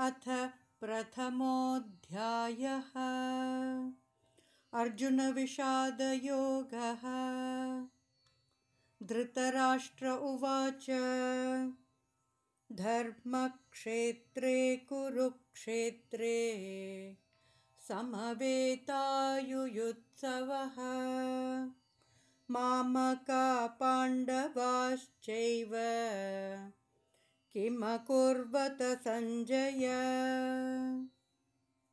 अथ प्रथमोऽध्यायः। अर्जुनविषादयोगः। धृतराष्ट्र उवाच धर्मक्षेत्रे कुरुक्षेत्रे समवेतायुयुत्सवः मामका पाण्डवाश्चैव किमकुर्वत सञ्जय।